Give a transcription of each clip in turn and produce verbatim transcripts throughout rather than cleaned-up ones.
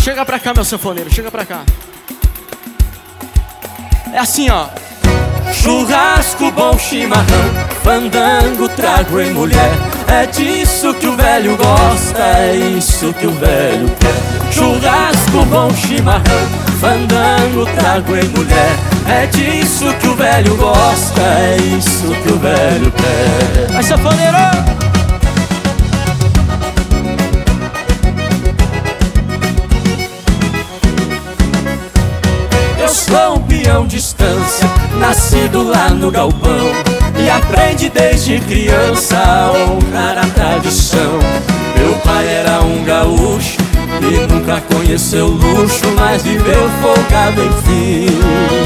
Chega pra cá, meu sanfoneiro, chega pra cá. É assim, ó. Churrasco, bom chimarrão, fandango, trago em mulher. É disso que o velho gosta, é isso que o velho quer. Churrasco, bom chimarrão, fandango, trago em mulher. É disso que o velho gosta, é isso que o velho quer. Vai, sanfoneiro! Eu sou um peão de estância, nascido lá no galpão, e aprendi desde criança a honrar a tradição. Meu pai era um gaúcho e nunca conheceu luxo, mas viveu folgado enfim.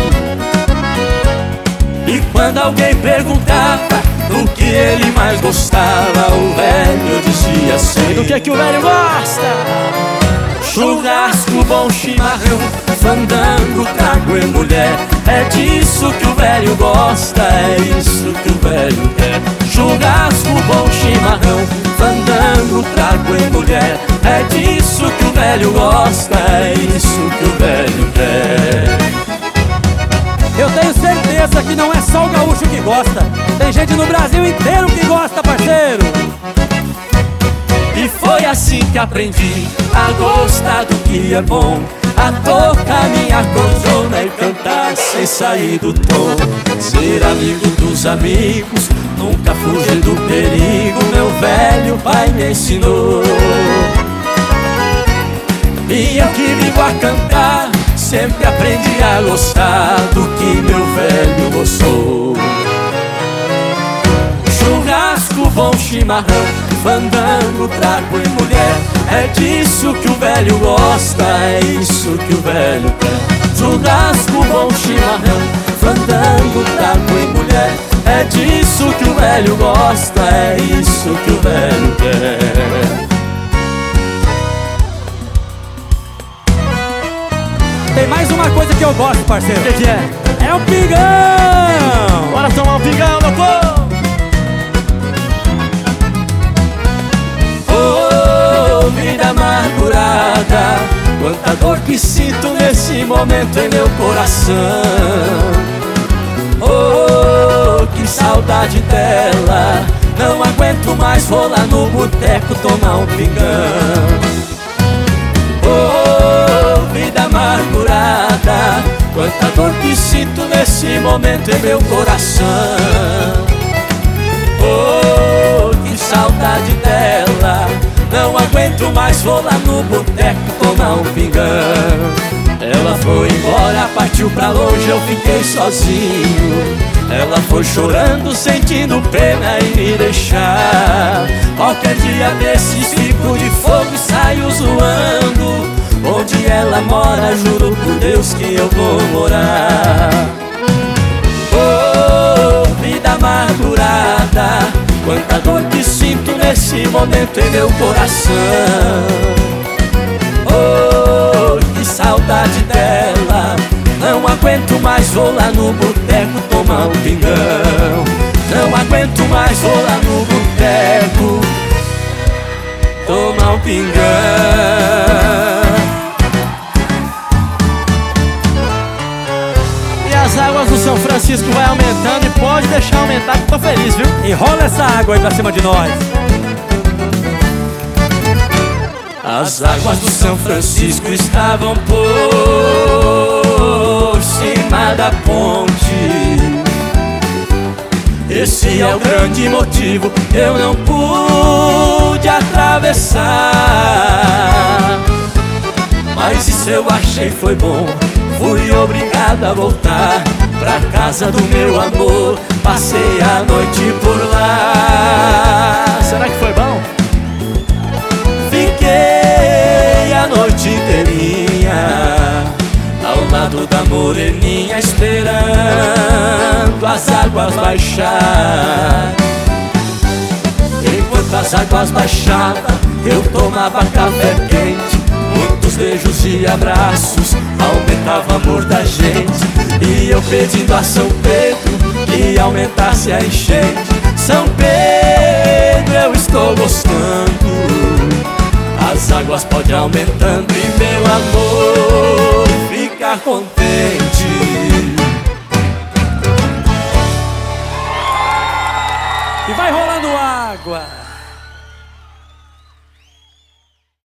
E quando alguém perguntava do que ele mais gostava, o velho dizia assim: do que que o velho gosta? Churrasco, bom chimarrão, fandango, trago em mulher. É disso que o velho gosta, é isso que o velho quer. Churrasco, bom chimarrão, fandango, trago em mulher. É disso que o velho gosta, é isso que o velho quer. Eu tenho certeza que não é só o gaúcho que gosta. Tem gente no Brasil inteiro que gosta, parceiro. E foi assim que aprendi a gostar do que é bom, a tocar minha cordiona e cantar sem sair do tom. Ser amigo dos amigos, nunca fugir do perigo, meu velho pai me ensinou. E eu que vivo a cantar, sempre aprendi a gostar do que meu velho gostou. Churrasco, bom chimarrão, fandango, trago em mulher. É disso que o velho gosta, é isso que o velho quer. Churrasco, bom chimarrão, fandango, trago em mulher. É disso que o velho gosta, é isso que o velho quer. Tem mais uma coisa que eu gosto, parceiro. O que que é? É o pingão! Bora tomar um pingão, meu povo! Vida amargurada, quanta dor que sinto nesse momento em meu coração. Oh, que saudade dela, não aguento mais, vou lá no boteco tomar um pingão. Oh, vida amargurada, quanta dor que sinto nesse momento em meu coração. Oh, que saudade dela, não aguento mais, vou lá no boteco tomar um pingão. Ela foi embora, partiu pra longe, eu fiquei sozinho. Ela foi chorando, sentindo pena em me deixar. Qualquer dia desses fico de fogo e saio zoando. Onde ela mora, juro por Deus que eu vou morar. Oh, vida amargurada, quanta dor que sinto nesse momento em meu coração. Oh, que saudade dela, não aguento mais, vou lá no boteco tomar um pingão. Não aguento mais, vou lá no boteco tomar um pingão. E as águas do São Francisco vai aumentando e pode deixar aumentar que tô feliz, viu? Enrola essa água aí pra cima de nós. As águas do São Francisco estavam por cima da ponte. Esse é o grande motivo, eu não pude atravessar. Mas isso eu achei foi bom, fui obrigado a voltar pra casa do meu amor. Passei a noite por lá. Será que foi bom? Fiquei a noite inteirinha ao lado da moreninha, esperando as águas baixar. Enquanto as águas baixavam, eu tomava café quente. Muitos beijos e abraços, aumentava o amor da gente. E eu pedindo a São Pedro que aumentasse a enchente. São Pedro, eu estou gostando, As águas podem aumentando e meu amor fica contente. E vai rolando água.